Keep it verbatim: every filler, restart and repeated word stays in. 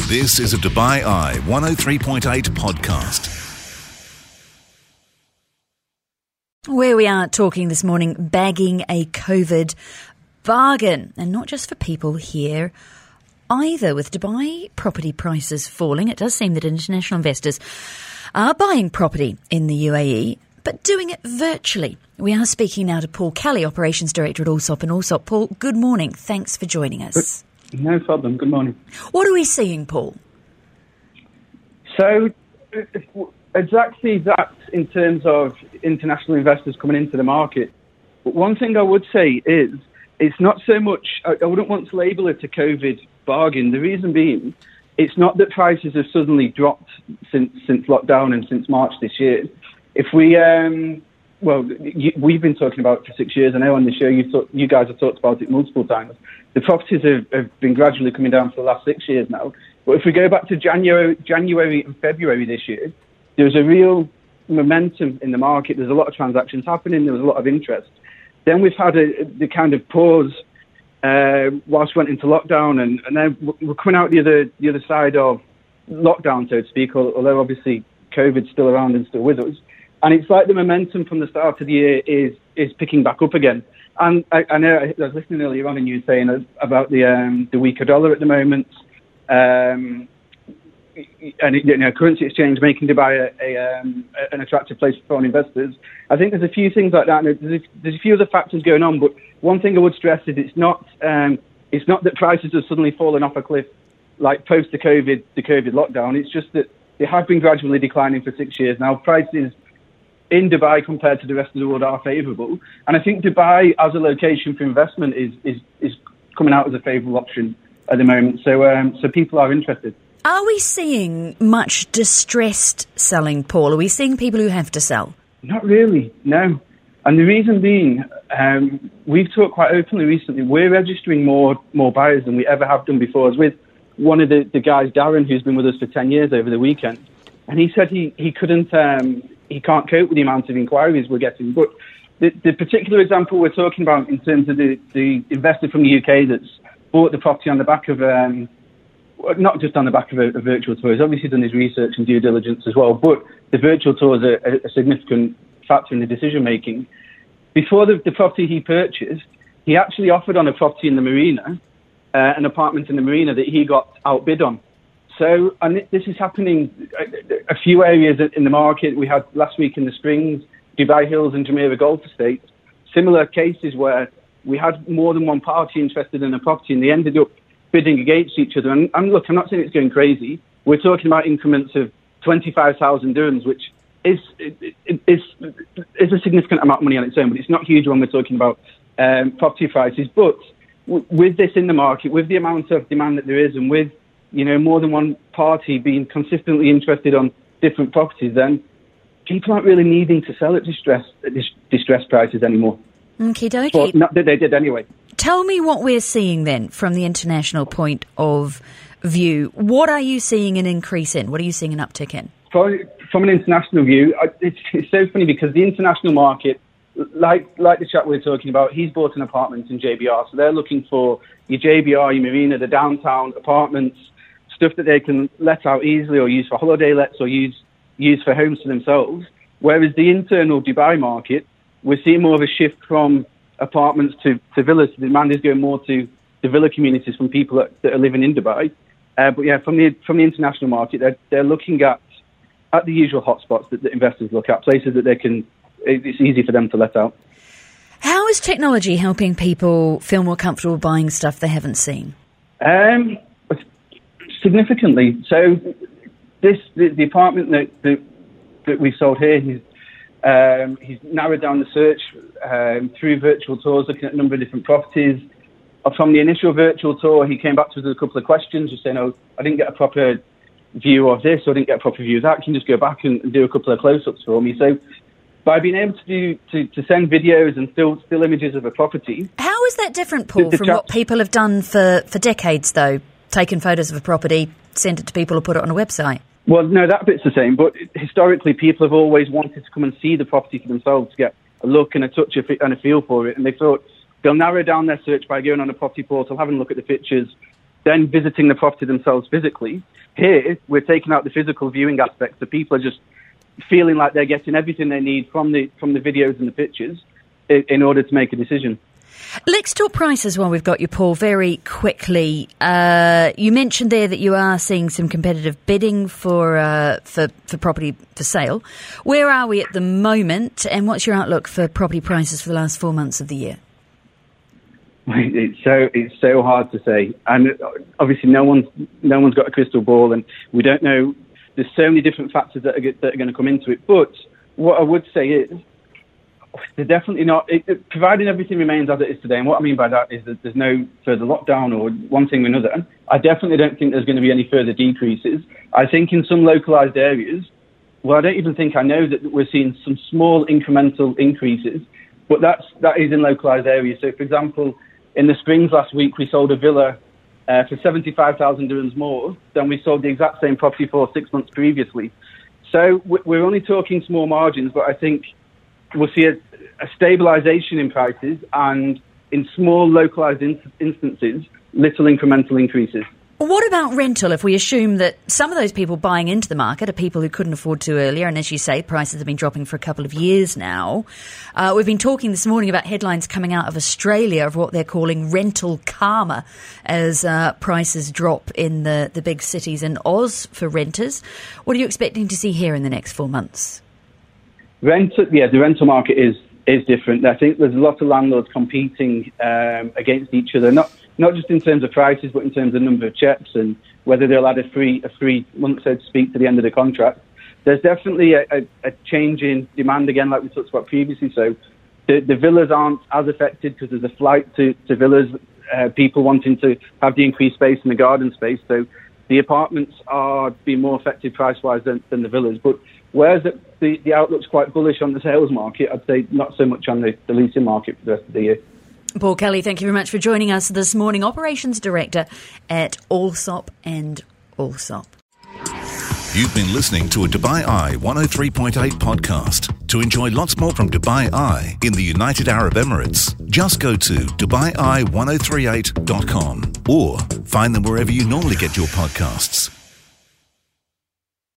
This is a Dubai Eye one oh three point eight podcast. Where we are talking this morning, bagging a COVID bargain. And not just for people here either. With Dubai property prices falling, it does seem that international investors are buying property in the U A E, but doing it virtually. We are speaking now to Paul Kelly, Operations Director at Allsop and Allsop. Paul, good morning. Thanks for joining us. No problem. Good morning. What are we seeing, Paul? So, exactly that in terms of international investors coming into the market. But one thing I would say is it's not so much, I wouldn't want to label it a COVID bargain. The reason being, it's not that prices have suddenly dropped since since lockdown and since March this year. If we, um, well, you, we've been talking about it for six years. I know on the show you, talk, you guys have talked about it multiple times. The properties have, have been gradually coming down for the last six years now. But if we go back to January, January and February this year, there was a real momentum in the market. There's a lot of transactions happening. There was a lot of interest. Then we've had a, the kind of pause uh, whilst we went into lockdown, and, and then we're coming out the other the other side of lockdown, so to speak, although obviously COVID's still around and still with us. And it's like the momentum from the start of the year is is picking back up again. And I, I know I was listening earlier on and you were saying about the um, the weaker dollar at the moment, um, and you know, currency exchange making Dubai a, a, um, an attractive place for foreign investors. I think there's a few things like that. And there's, a, there's a few other factors going on, but one thing I would stress is it's not um, it's not that prices have suddenly fallen off a cliff like post the COVID the COVID lockdown. It's just that they have been gradually declining for six years now. Prices in Dubai compared to the rest of the world are favourable, and I think Dubai as a location for investment is is, is coming out as a favourable option at the moment. So um, so people are interested. Are we seeing much distressed selling, Paul? Are we seeing people who have to sell? Not really, no. And the reason being, um, we've talked quite openly recently. We're registering more more buyers than we ever have done before. I was with one of the, the guys, Darren, who's been with us for ten years over the weekend, and he said he he couldn't. Um, He can't cope with the amount of inquiries we're getting. But the, the particular example we're talking about in terms of the, the investor from the U K that's bought the property on the back of, um, not just on the back of a, a virtual tour, he's obviously done his research and due diligence as well, but the virtual tour is a, a significant factor in the decision making. Before the, the property he purchased, he actually offered on a property in the marina, uh, an apartment in the marina that he got outbid on. So, and this is happening a few areas in the market. We had last week in the Springs, Dubai Hills and Jumeirah Golf Estates, similar cases where we had more than one party interested in a property and they ended up bidding against each other. And, and look, I'm not saying it's going crazy. We're talking about increments of twenty-five thousand dirhams, which is, is, is a significant amount of money on its own, but it's not huge when we're talking about um, property prices. But w- with this in the market, with the amount of demand that there is and with you know, more than one party being consistently interested on different properties, then people aren't really needing to sell at distressed, at distressed prices anymore. Okie dokie. Well, not that they did anyway. Tell me what we're seeing then from the international point of view. What are you seeing an increase in? What are you seeing an uptick in? From, from an international view, it's, it's so funny because the international market, like like the chap we were talking about, he's bought an apartment in J B R, so they're looking for your J B R, your marina, the downtown apartments, stuff that they can let out easily or use for holiday lets or use use for homes for themselves. Whereas the internal Dubai market, we're seeing more of a shift from apartments to, to villas. The demand is going more to the villa communities from people that, that are living in Dubai. Uh, but yeah, from the from the international market, they're, they're looking at at the usual hotspots that, that investors look at, places that they can, it's easy for them to let out. How is technology helping people feel more comfortable buying stuff they haven't seen? Um, significantly. So this the, the apartment that, that that we sold here, he's um, he's narrowed down the search um, through virtual tours, looking at a number of different properties. From the initial virtual tour, he came back to us with a couple of questions, just saying, "Oh, I didn't get a proper view of this, or I didn't get a proper view of that. Can you just go back and, and do a couple of close-ups for me?" So by being able to do to, to send videos and still still images of a property. How is that different, Paul, the, the from chap- what people have done for, for decades, though? Taken photos of a property, sent it to people or put it on a website? Well, no, that bit's the same. But historically, people have always wanted to come and see the property for themselves to get a look and a touch and a feel for it. And they thought they'll narrow down their search by going on a property portal, having a look at the pictures. then visiting the property themselves physically. Here, we're taking out the physical viewing aspect, so people are just feeling like they're getting everything they need from the from the videos and the pictures in, in order to make a decision. Let's talk prices while we've got you, Paul, very quickly. Uh, you mentioned there that you are seeing some competitive bidding for, uh, for for property for sale. Where are we at the moment, and what's your outlook for property prices for the last four months of the year? It's so it's so hard to say, and obviously no one's no one's got a crystal ball, and we don't know. There's so many different factors that are, that are going to come into it. But what I would say is, they're definitely not, it, it, providing everything remains as it is today. And what I mean by that is that there's no further lockdown or one thing or another. And I definitely don't think there's going to be any further decreases. I think in some localised areas, well, I don't even think I know that we're seeing some small incremental increases, but that's, that is in localised areas. So, for example, in the Springs last week, we sold a villa uh, for seventy-five thousand dirhams more than we sold the exact same property for six months previously. So we're only talking small margins, but I think we'll see a, a stabilisation in prices and in small localised in- instances, little incremental increases. What about rental, if we assume that some of those people buying into the market are people who couldn't afford to earlier, and as you say, prices have been dropping for a couple of years now. Uh, we've been talking this morning about headlines coming out of Australia of what they're calling rental karma as uh, prices drop in the, the big cities and Oz for renters. What are you expecting to see here in the next four months? Rental, yeah, the rental market is, is different. I think there's a lot of landlords competing um, against each other, not Not just in terms of prices, but in terms of number of checks and whether they'll add a free a free month, so to speak, to the end of the contract. There's definitely a, a, a change in demand again, like we talked about previously. So the, the villas aren't as affected because there's a flight to, to villas, uh, people wanting to have the increased space and the garden space. So the apartments are being more affected price-wise than, than the villas. But whereas the, the, the outlook's quite bullish on the sales market, I'd say not so much on the, the leasing market for the rest of the year. Paul Kelly, thank you very much for joining us this morning. Operations Director at Allsop and Allsop. You've been listening to a Dubai Eye one oh three point eight podcast. To enjoy lots more from Dubai Eye in the United Arab Emirates, just go to dubai eye ten thirty-eight dot com or find them wherever you normally get your podcasts.